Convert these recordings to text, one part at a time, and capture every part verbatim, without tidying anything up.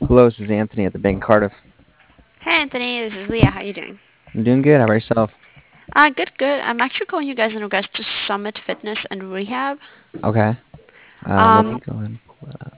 Hello, this is Anthony at the Bank of Cardiff. Hey Anthony, this is Leah. How you doing? I'm doing good. How about yourself? Uh, good, good. I'm actually calling you guys in regards to Summit Fitness and Rehab. Okay. Um, let me Um, go ahead and pull it up.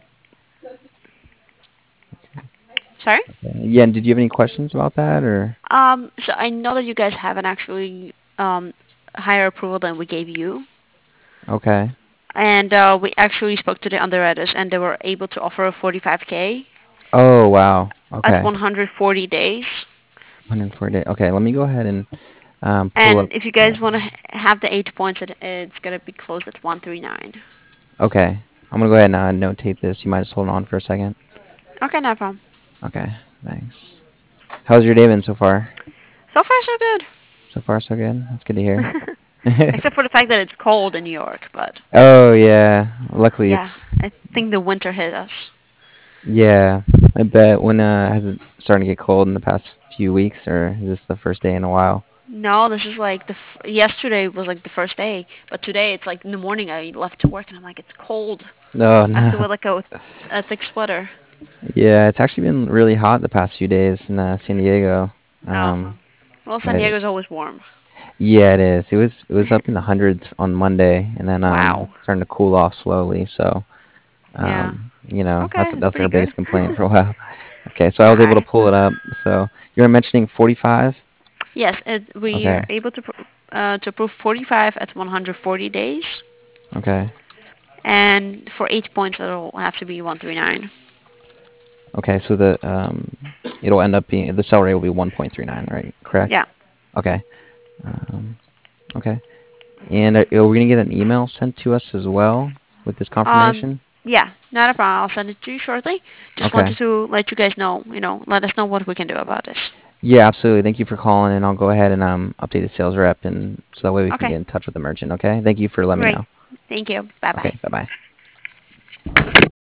Okay. sorry? Yeah, and did you have any questions about that or? Um, so I know that you guys haven't actually um higher approval than we gave you, Okay. and uh, we actually spoke to the underwriters, and they were able to offer a forty-five k Oh, wow. at Okay. one hundred forty days. one hundred four days. Okay, let me go ahead and um, pull up. And if you guys want to have the eight points, it, it's gonna be closed at one thirty-nine. Okay. I'm gonna go ahead and uh, notate this. You might just hold on for a second. Okay, no problem. Okay. Thanks. How's your day been so far? So far, so good. So far, so good. That's good to hear. Except for the fact that it's cold in New York, but Oh, yeah. Luckily, yeah, it's I think the winter hit us. yeah. I bet when uh has it starting to get cold in the past few weeks, or is this the first day in a while? No, this is like the f- yesterday was like the first day, but today it's like in the morning I left to work and I'm like it's cold. Oh I have to no. wear like a, a thick sweater. Yeah, it's actually been really hot the past few days in uh, San Diego. Oh, Um, well, San but Diego's always warm. yeah, it is. It was it was up in the hundreds on Monday, and then um, Wow. it's starting to cool off slowly. So Yeah. um, you know, Okay, that's that's that's pretty our good. biggest complaint for a while. Okay, so I All was able to right. pull it up. So you were mentioning forty-five. Yes, it, we are Okay, able to pr- uh, to approve forty-five at one hundred forty days, okay, and for eight points it'll have to be one thirty-nine. okay. So the um, it'll end up being the sell rate will be one point three nine, right? Correct. Yeah. Okay. Um, okay. And are, are we gonna get an email sent to us as well with this Um. confirmation? Yeah, not a problem. I'll send it to you shortly. Just Okay. wanted to let you guys know, you know, let us know what we can do about this. Yeah, absolutely. Thank you for calling, and I'll go ahead and um, update the sales rep, and so that way we can Okay. get in touch with the merchant. Okay. Thank you for letting me Great. know. Thank you. Bye bye. Okay. Bye bye.